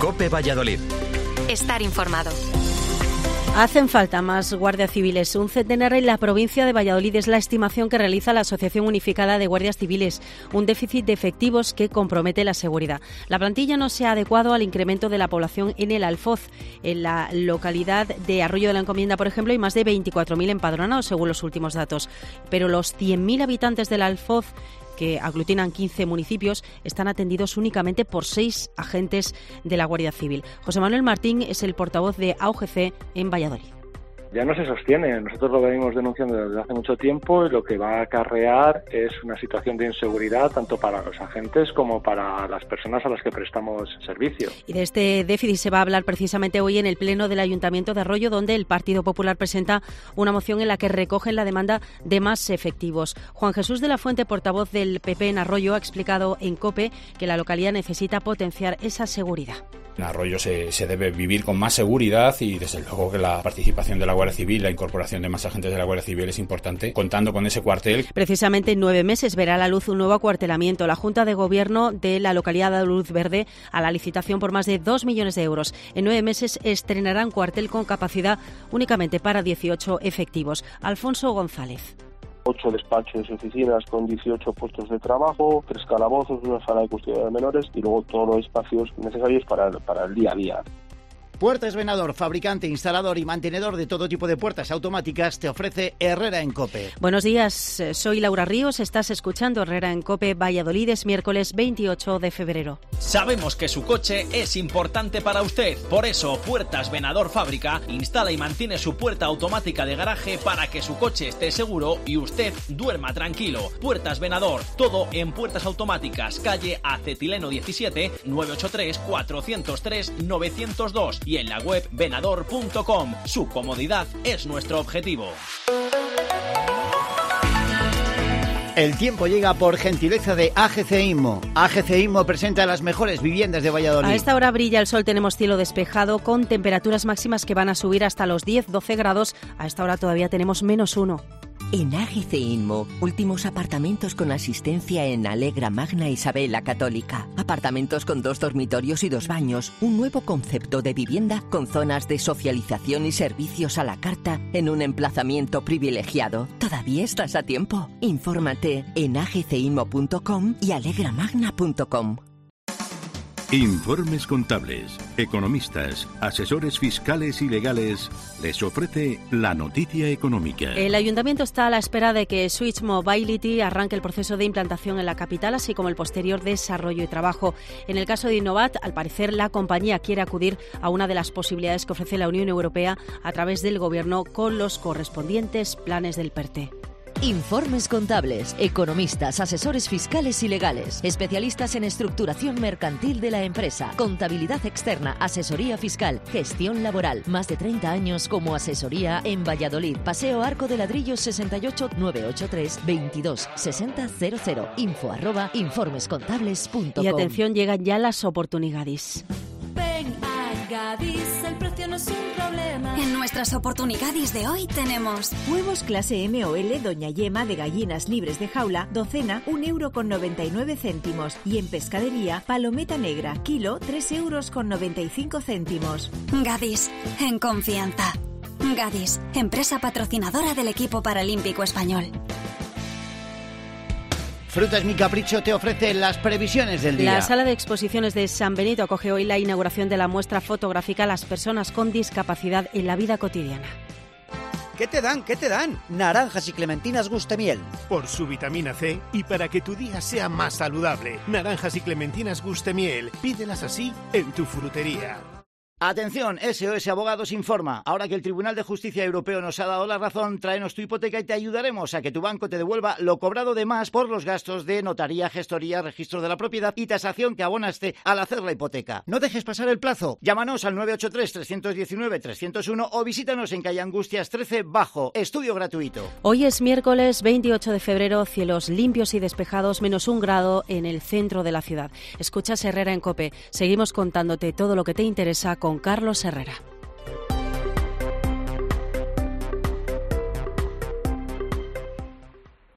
COPE Valladolid. Estar informado. Hacen falta más guardias civiles, un centenar en la provincia de Valladolid es la estimación que realiza la Asociación Unificada de Guardias Civiles, un déficit de efectivos que compromete la seguridad. La plantilla no se ha adecuado al incremento de la población en el Alfoz. En la localidad de Arroyo de la Encomienda, por ejemplo, hay más de 24.000 empadronados según los últimos datos, pero los 100.000 habitantes del Alfoz, que aglutinan 15 municipios, están atendidos únicamente por 6 agentes de la Guardia Civil. José Manuel Martín es el portavoz de AUGC en Valladolid. Ya no se sostiene, nosotros lo venimos denunciando desde hace mucho tiempo y lo que va a acarrear es una situación de inseguridad tanto para los agentes como para las personas a las que prestamos servicio. Y de este déficit se va a hablar precisamente hoy en el Pleno del Ayuntamiento de Arroyo, donde el Partido Popular presenta una moción en la que recogen la demanda de más efectivos. Juan Jesús de la Fuente, portavoz del PP en Arroyo, ha explicado en COPE que la localidad necesita potenciar esa seguridad. En Arroyo se debe vivir con más seguridad y desde luego que la participación de la Guardia Civil, la incorporación de más agentes de la Guardia Civil es importante, contando con ese cuartel. Precisamente en 9 meses verá a la luz un nuevo acuartelamiento. La Junta de Gobierno de la localidad de Luz Verde a la licitación por más de 2 millones de euros. En 9 meses estrenarán cuartel con capacidad únicamente para 18 efectivos. Alfonso González. 8 despachos y oficinas con 18 puestos de trabajo, 3 calabozos, una sala de custodia de menores y luego todos los espacios necesarios para el día a día. Puertas Venador, fabricante, instalador y mantenedor de todo tipo de puertas automáticas, te ofrece Herrera en COPE. Buenos días, soy Laura Ríos, estás escuchando Herrera en COPE Valladolid, es miércoles 28 de febrero. Sabemos que su coche es importante para usted, por eso Puertas Venador Fábrica instala y mantiene su puerta automática de garaje para que su coche esté seguro y usted duerma tranquilo. Puertas Venador, todo en puertas automáticas, calle Acetileno 17, 983 403 902. Y en la web venador.com. Su comodidad es nuestro objetivo. El tiempo llega por gentileza de AGC Inmo. AGC Inmo presenta las mejores viviendas de Valladolid. A esta hora brilla el sol, tenemos cielo despejado con temperaturas máximas que van a subir hasta los 10-12 grados. A esta hora todavía tenemos -1. En AGC Inmo, últimos apartamentos con asistencia en Alegra Magna Isabel la Católica. Apartamentos con 2 dormitorios y 2 baños. Un nuevo concepto de vivienda con zonas de socialización y servicios a la carta en un emplazamiento privilegiado. ¿Todavía estás a tiempo? Infórmate en agcinmo.com y alegramagna.com. Informes contables, economistas, asesores fiscales y legales les ofrece la noticia económica. El Ayuntamiento está a la espera de que Switch Mobility arranque el proceso de implantación en la capital, así como el posterior desarrollo y trabajo. En el caso de Innovat, al parecer la compañía quiere acudir a una de las posibilidades que ofrece la Unión Europea a través del Gobierno con los correspondientes planes del PERTE. Informes contables, economistas, asesores fiscales y legales, especialistas en estructuración mercantil de la empresa, contabilidad externa, asesoría fiscal, gestión laboral. Más de 30 años como asesoría en Valladolid. Paseo Arco de Ladrillos 68 983 22 60 00. info@informescontables.com. Y atención, llegan ya las oportunidades. Ven a Gadis, el precio no es un problema. En nuestras oportunidades de hoy tenemos huevos clase M o L Doña Yema de gallinas libres de jaula, docena 1,99 €. Y en pescadería, palometa negra, kilo 3,95 €. Gadis, en confianza. Gadis, empresa patrocinadora del equipo paralímpico español. Frutas Mi Capricho te ofrece las previsiones del día. La sala de exposiciones de San Benito acoge hoy la inauguración de la muestra fotográfica Las personas con discapacidad en la vida cotidiana. ¿Qué te dan? ¿Qué te dan? Naranjas y clementinas Gustemiel. Por su vitamina C y para que tu día sea más saludable. Naranjas y clementinas Gustemiel. Pídelas así en tu frutería. Atención, SOS Abogados informa. Ahora que el Tribunal de Justicia Europeo nos ha dado la razón, tráenos tu hipoteca y te ayudaremos a que tu banco te devuelva lo cobrado de más por los gastos de notaría, gestoría, registro de la propiedad y tasación que abonaste al hacer la hipoteca. No dejes pasar el plazo. Llámanos al 983-319-301 o visítanos en calle Angustias 13 Bajo. Estudio gratuito. Hoy es miércoles 28 de febrero, cielos limpios y despejados, -1 grado en el centro de la ciudad. Escuchas Herrera en COPE. Seguimos contándote todo lo que te interesa con Carlos Herrera.